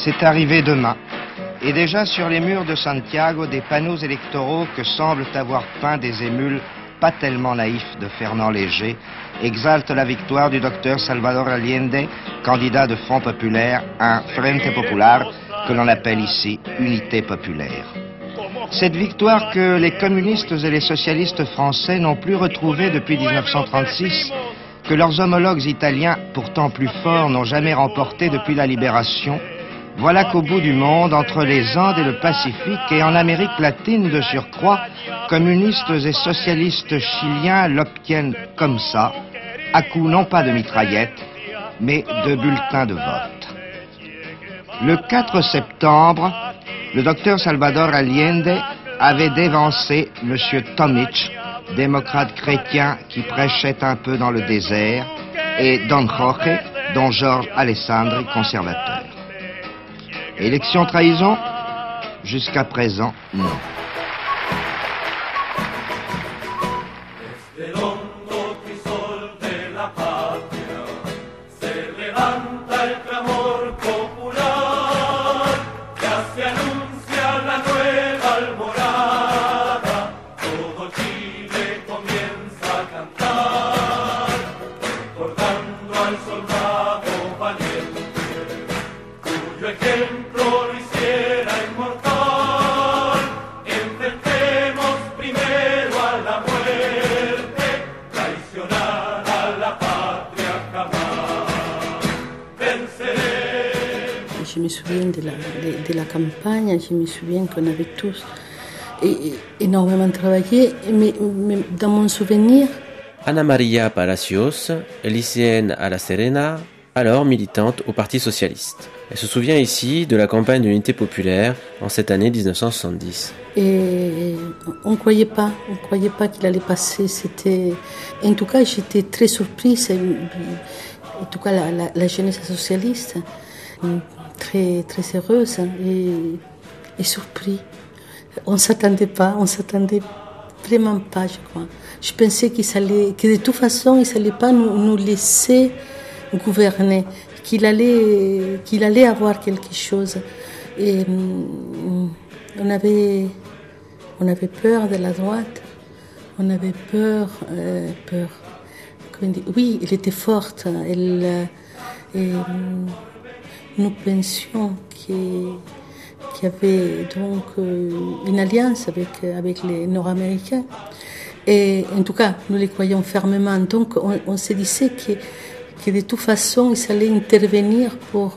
C'est arrivé demain. Et déjà sur les murs de Santiago, des panneaux électoraux que semblent avoir peints des émules pas tellement naïfs de Fernand Léger exaltent la victoire du docteur Salvador Allende, candidat de Front Populaire, un Frente Popular que l'on appelle ici Unité Populaire. Cette victoire que les communistes et les socialistes français n'ont plus retrouvée depuis 1936, que leurs homologues italiens, pourtant plus forts, n'ont jamais remportée depuis la libération, voilà qu'au bout du monde, entre les Andes et le Pacifique, et en Amérique latine de surcroît, communistes et socialistes chiliens l'obtiennent comme ça, à coup non pas de mitraillettes, mais de bulletins de vote. Le 4 septembre, le docteur Salvador Allende avait dévancé M. Tomic, démocrate chrétien qui prêchait un peu dans le désert, et Don Jorge, Don Georges Alessandri, conservateur. Élection trahison? Jusqu'à présent, non. Je me souviens de la campagne, je me souviens qu'on avait tous énormément travaillé, mais dans mon souvenir... Ana María Palacios, lycéenne à La Serena, alors militante au Parti socialiste. Elle se souvient ici de la campagne de l'Unité populaire en cette année 1970. Et on croyait pas qu'il allait passer. En tout cas, j'étais très surprise. En tout cas, la jeunesse socialiste, très, très heureuse et surprise. On s'attendait vraiment pas, je crois. Je pensais que de toute façon, ils n'allaient pas nous laisser gouverner, qu'il allait avoir quelque chose. Et on avait peur de la droite, on avait peur. Oui, elle était forte. Nous pensions qu'il y avait donc une alliance avec les Nord-Américains. Et en tout cas, nous les croyons fermement. Donc, on se disait que de toute façon, ils allaient intervenir pour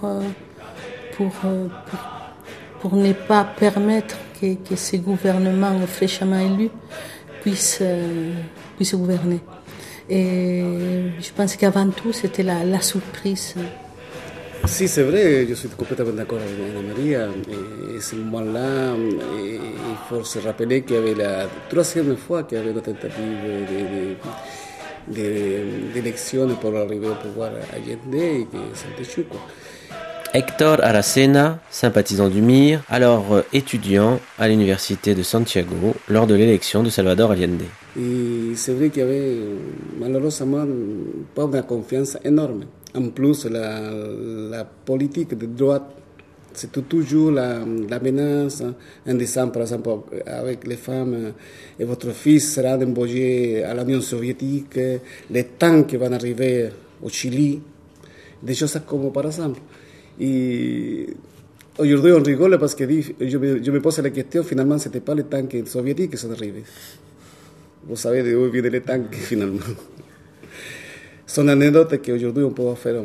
ne pas permettre que ces gouvernements fraîchement élus puissent gouverner. Et je pense qu'avant tout, c'était la surprise. Si, c'est vrai, je suis complètement d'accord avec Ana María. Et ce moment-là, il faut se rappeler qu'il y avait la troisième fois qu'il y avait une tentative d'élection pour arriver au pouvoir à Allende et que c'était échoué. Héctor Aracena, sympathisant du MIR, alors étudiant à l'université de Santiago lors de l'élection de Salvador Allende. Et c'est vrai qu'il y avait malheureusement pas une confiance énorme. En plus, la politique de droite, c'est toujours la menace. En décembre, par exemple, avec les femmes, et votre fils sera embauché à l'Union soviétique, les tanks qui vont arriver au Chili, des choses comme par exemple. Et aujourd'hui, on rigole parce que je me pose la question, finalement, ce n'était pas les tanks soviétiques qui sont arrivés. Vous savez d'où viennent les tanks, finalement. C'est une anecdote qu'aujourd'hui, on peut faire,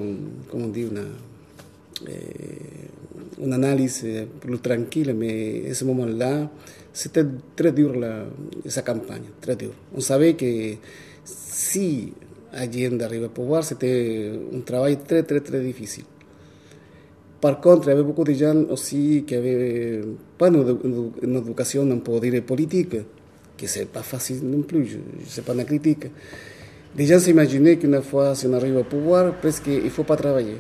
une analyse plus tranquille, mais à ce moment-là, c'était très dur, sa campagne, très dur. On savait que si Allende arrivait au pouvoir, c'était un travail très, très, très difficile. Par contre, il y avait beaucoup de gens aussi qui n'avaient pas une éducation, on peut dire, politique, que ce n'est pas facile non plus, je ne sais pas la critique. Les gens s'imaginaient qu'une fois, si on arrive au pouvoir, presque il ne faut pas travailler.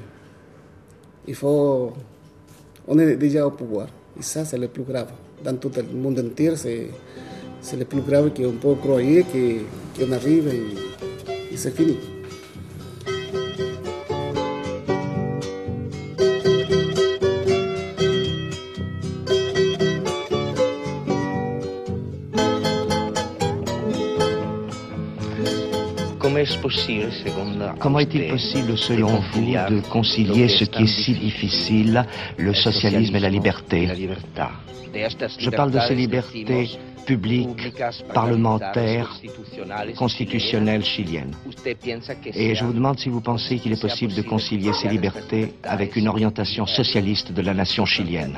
On est déjà au pouvoir. Et ça, c'est le plus grave. Dans tout le monde entier, c'est le plus grave qu'on peut croire qu'on arrive et c'est fini. Comment est-il possible, selon vous, de concilier ce qui est si difficile, le socialisme et la liberté? Je parle de ces libertés publiques, parlementaires, constitutionnelles chiliennes. Et je vous demande si vous pensez qu'il est possible de concilier ces libertés avec une orientation socialiste de la nation chilienne.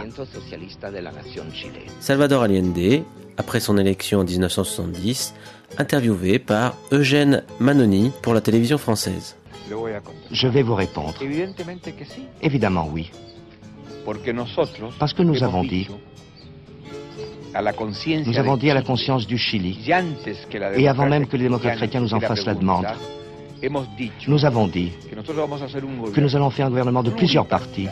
Salvador Allende, après son élection en 1970, interviewé par Eugène Manoni pour la télévision française. Je vais vous répondre. Évidemment oui. Parce que nous avons dit à la conscience du Chili, et avant même que les démocrates chrétiens nous en fassent la demande, nous avons dit que nous allons faire un gouvernement de plusieurs partis.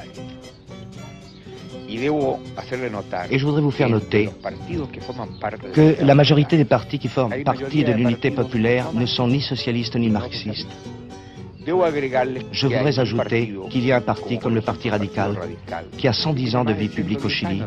Et je voudrais vous faire noter que la majorité des partis qui forment partie de l'unité populaire ne sont ni socialistes ni marxistes. Je voudrais ajouter qu'il y a un parti comme le Parti radical qui a 110 ans de vie publique au Chili.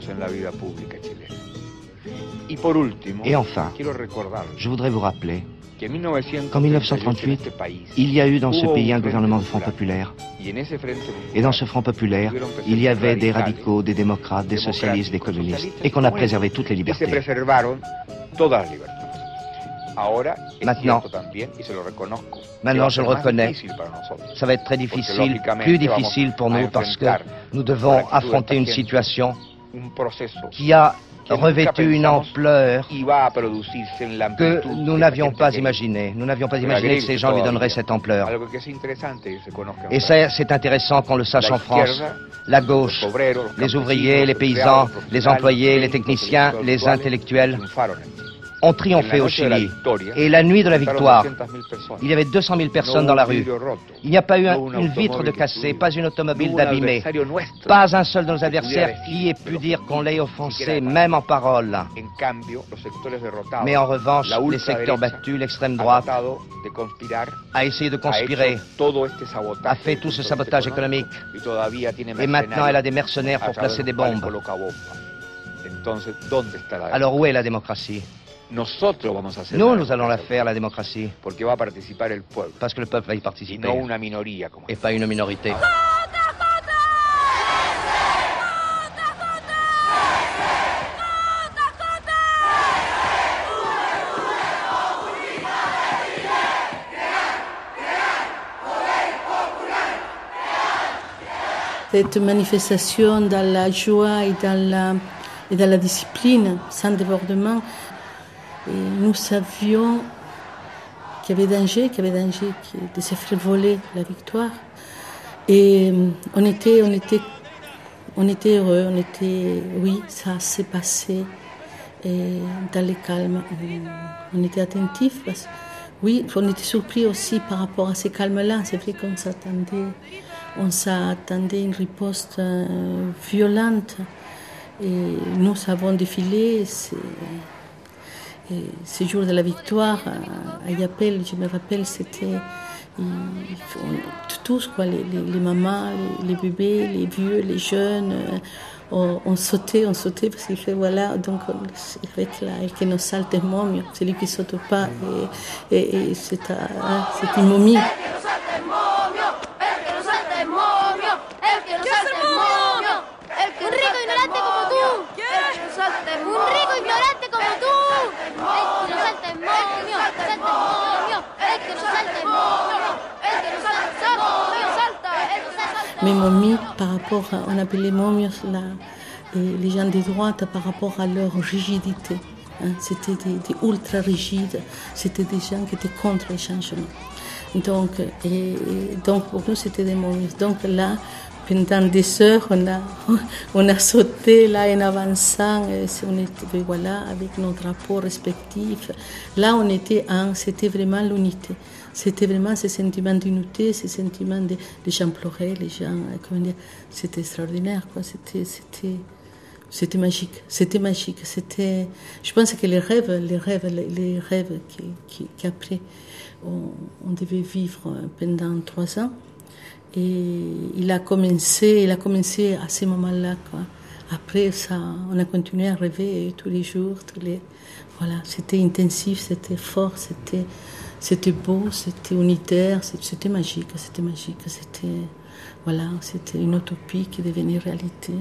Et enfin, je voudrais vous rappeler qu'en 1938, il y a eu dans ce pays un gouvernement de Front populaire. Et dans ce Front populaire, il y avait des radicaux, des démocrates, des socialistes, des communistes, et qu'on a préservé toutes les libertés. Maintenant, je le reconnais, ça va être très difficile, plus difficile pour nous parce que nous devons affronter une situation qui a revêtu une ampleur que nous n'avions pas imaginée. Nous n'avions pas imaginé que ces gens lui donneraient cette ampleur. Et c'est intéressant qu'on le sache en France. La gauche, les ouvriers, les paysans, les employés, les techniciens, les intellectuels ont triomphé au Chili. Et la nuit de la victoire, il y avait 200 000 personnes dans la rue. Il n'y a pas eu une vitre de cassée, pas une automobile d'abîmée, pas un seul de nos adversaires qui ait pu dire qu'on l'ait offensé, même en parole. Mais en revanche, les secteurs battus, l'extrême droite, a essayé de conspirer, a fait tout ce sabotage économique. Et maintenant, elle a des mercenaires pour placer des bombes. Alors où est la démocratie? Nous allons la faire, la démocratie. Parce que le peuple va y participer. Et pas une minorité. Cette manifestation dans la joie et dans la discipline, sans débordement, et nous savions qu'il y avait danger de se faire voler la victoire. Et on était heureux, oui, ça s'est passé dans le calme. On était attentifs, oui, on était surpris aussi par rapport à ces calmes-là. C'est vrai qu'on s'attendait à une riposte violente. Et nous avons défilé. Ce jour de la victoire, à Yapel, je me rappelle, c'était tous, quoi, les mamans, les bébés, les vieux, les jeunes, on sautait parce qu'il fait, voilà, donc avec que nos saltes momios, celui qui ne saute pas, et c'est une momie. Mais momies, par rapport, on appelait les momios les gens de droite par rapport à leur rigidité. C'était des ultra rigides, c'était des gens qui étaient contre les changements. Donc pour nous, c'était des momios. Donc là, pendant des heures, on a sauté là en avançant, on était, voilà, avec nos drapeaux respectifs. Là, c'était vraiment l'unité. C'était vraiment ce sentiment d'unité, ce sentiment de gens pleuraient, les gens, comment dire, c'était extraordinaire, quoi. C'était magique. Je pense que les rêves qu'après on devait vivre pendant 3 ans. Et il a commencé à ce moment-là, quoi. Après ça, on a continué à rêver tous les jours, voilà, c'était intensif, c'était fort, c'était beau, c'était unitaire, c'était magique, c'était voilà, c'était une utopie qui devenait réalité.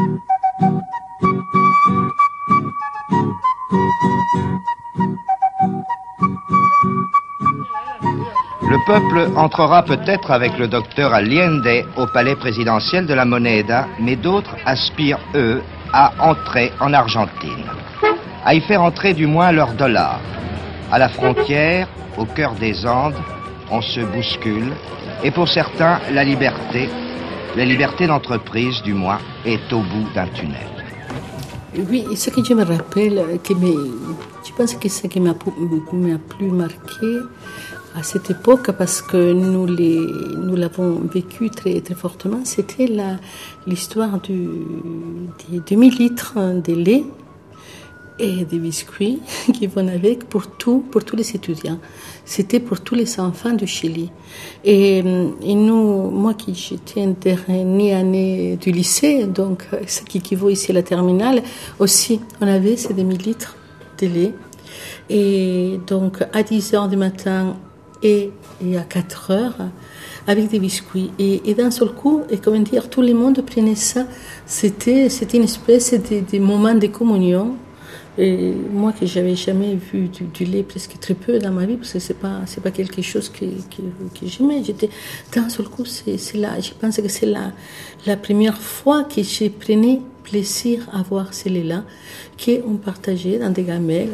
Le peuple entrera peut-être avec le docteur Allende au palais présidentiel de la Moneda, mais d'autres aspirent, eux, à entrer en Argentine, à y faire entrer du moins leur dollar. À la frontière, au cœur des Andes, on se bouscule, et pour certains, la liberté d'entreprise du moins, est au bout d'un tunnel. Oui, ce que je me rappelle, je pense que ce qui m'a plus marqué à cette époque, parce que nous l'avons vécu très, très fortement, c'était l'histoire des 2000 litres de lait et des biscuits qui vont avec pour tous les étudiants. C'était pour tous les enfants du Chili. Et nous, moi qui j'étais en dernière année du lycée, donc ce qui équivaut ici à la terminale, aussi, on avait ces 2000 litres de lait. Et donc, à 10 heures du matin et à 4 heures, avec des biscuits. Et d'un seul coup, et comment dire, tout le monde prenait ça. C'était une espèce de moment de communion. Et moi que j'avais jamais vu du lait, presque très peu dans ma vie, parce que c'est pas quelque chose que j'aimais. D'un seul coup, c'est là, je pense que c'est la première fois que j'ai pris plaisir à voir ce lait-là, qu'on partageait dans des gamelles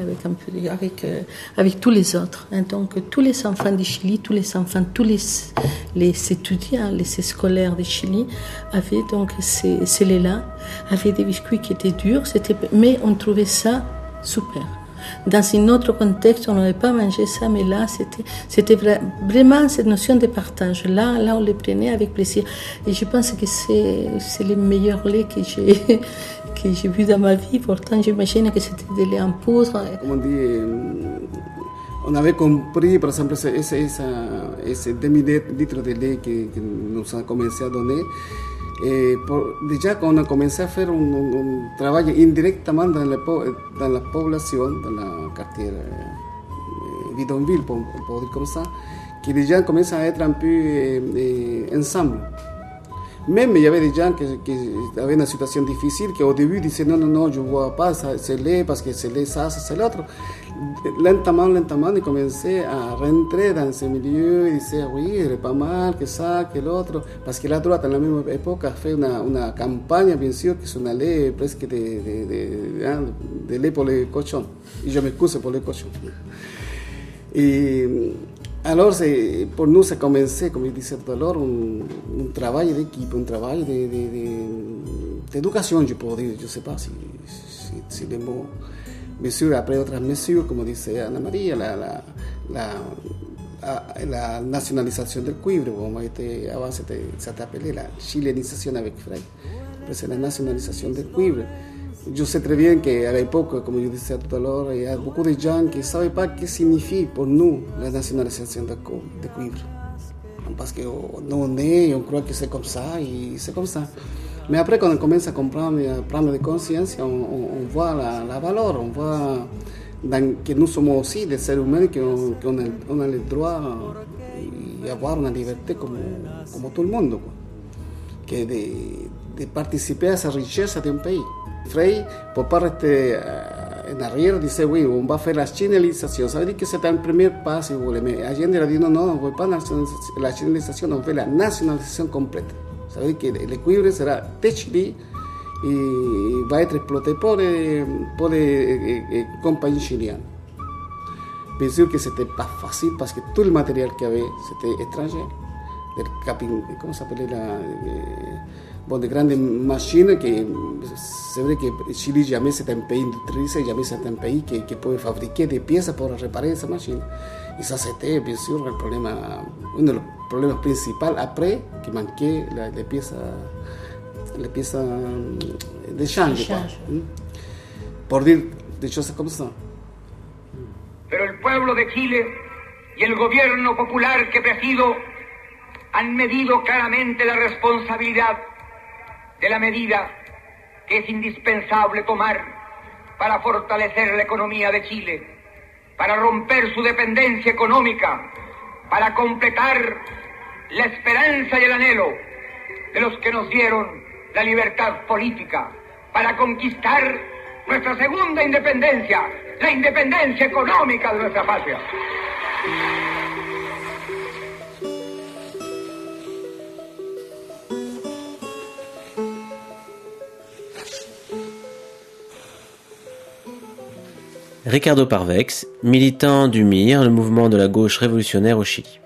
avec tous les autres. Et donc, tous les enfants du Chili, tous les étudiants, les scolaires du Chili avaient donc ce lait-là, avaient des biscuits qui étaient durs, mais on trouvait ça super. Dans un autre contexte, on n'aurait pas mangé ça, mais là, c'était vraiment cette notion de partage. Là, on les prenait avec plaisir. Et je pense que c'est le meilleur lait que j'ai vu dans ma vie. Pourtant, j'imagine que c'était des laits en poudre. Comme on dit, on avait compris, par exemple, ces 2000 litres de lait que nous a commencé à donner. Déjà qu'on a commencé à faire un travail indirectement dans la population, dans le quartier bidonville, pour dire comme ça, qui déjà commencent à être un peu ensemble. Même il y avait des gens qui avaient une situation difficile, qui au début disaient non, je ne vois pas ce lait parce que c'est lait ça, c'est l'autre. Lentement, ils commençaient à rentrer dans ce milieu et disaient oui, il est pas mal, que ça, que l'autre. Parce que la droite, à la même époque, a fait une campagne, bien sûr, qui s'en allait presque de lait pour les cochons. Et je m'excuse pour les cochons. Et alors, pour nous, ça commençait, comme je disais tout à l'heure, un travail d'équipe, un travail d'éducation, je peux dire. Je ne sais pas si les mots. Bien sûr, après otras mesures, como dice Ana María, la nationalisation del cuivre, avant c'était appelé la chilenisation avec Frey, c'est la nationalisation del cuivre. Je sais très bien qu'à l'époque, comme je disais tout à l'heure, il y a beaucoup de gens qui ne savaient pas ce que signifie pour nous la nationalisation du cuivre. Parce que nous on est, on croit que c'est comme ça, et c'est comme ça. Mais après, quand on commence à comprendre et à prendre de conscience, on voit la valeur, on voit que nous sommes aussi des êtres humains qu'on a le droit d'avoir une liberté comme tout le monde, que de participer à sa richesse d'un pays. Frey, pour ne pas rester en arrière, disait oui, on va faire la chinalisation. Ça veut dire que c'est un premier pas, si vous voulez. Mais Allende a dit non, on ne veut pas la chinalisation, on fait la nationalisation complète. Ça veut dire que le cuivre sera de Chili et va être exploité pour les compagnies chiliennes. Bien sûr que ce n'était pas facile parce que tout le matériel qu'il y avait, c'était étranger. Comment ça s'appelait de grandes machines que c'est vrai que Chili jamais c'est un pays industrialisé, jamais c'est un pays qui peut fabriquer des pièces pour réparer ces machines. Et ça c'était bien sûr un des problèmes principaux après qui manquait les pièces d'échange. Por dire des choses comme ça. Pero el pueblo de Chile y el gobierno popular que presido han medido claramente la responsabilidad de la medida que es indispensable tomar para fortalecer la economía de Chile, para romper su dependencia económica, para completar la esperanza y el anhelo de los que nos dieron la libertad política, para conquistar nuestra segunda independencia, la independencia económica de nuestra patria. Ricardo Parvex, militant du MIR, le mouvement de la gauche révolutionnaire au Chili.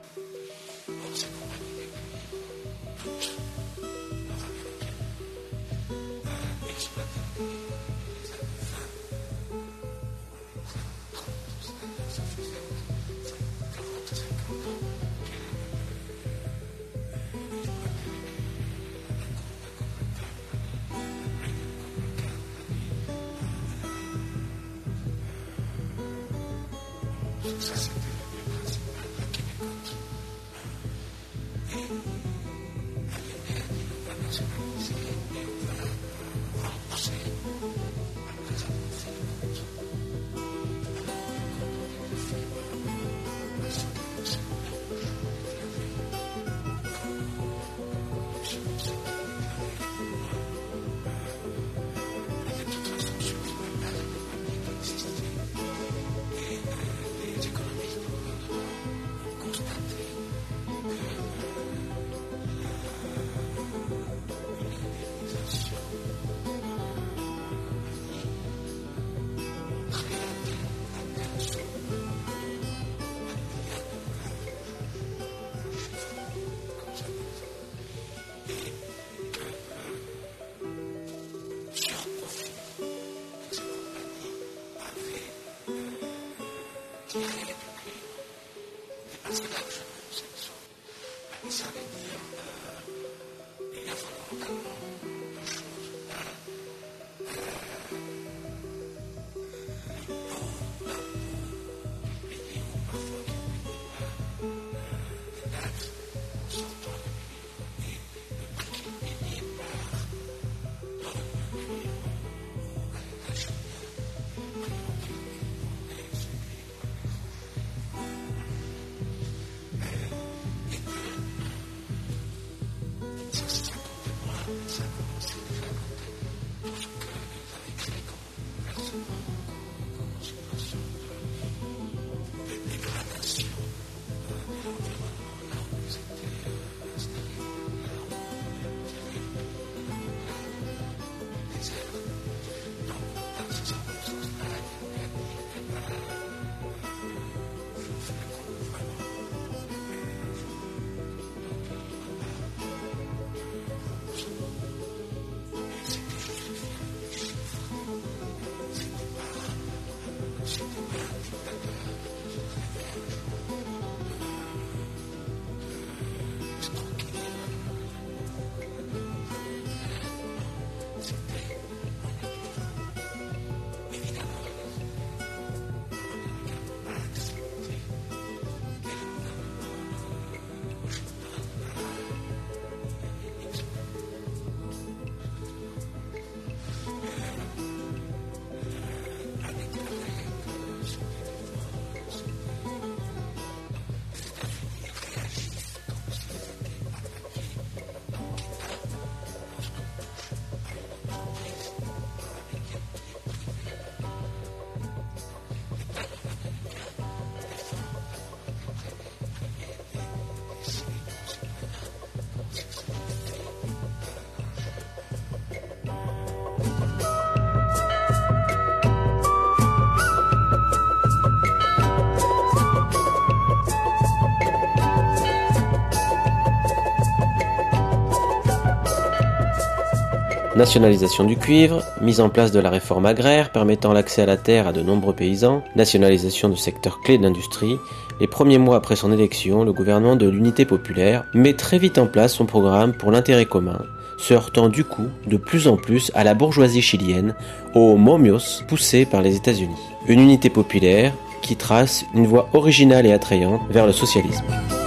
Nationalisation du cuivre, mise en place de la réforme agraire permettant l'accès à la terre à de nombreux paysans, nationalisation de secteurs clés de l'industrie. Les premiers mois après son élection, le gouvernement de l'Unité populaire met très vite en place son programme pour l'intérêt commun, se heurtant du coup de plus en plus à la bourgeoisie chilienne, aux momios poussés par les États-Unis. Une unité populaire qui trace une voie originale et attrayante vers le socialisme.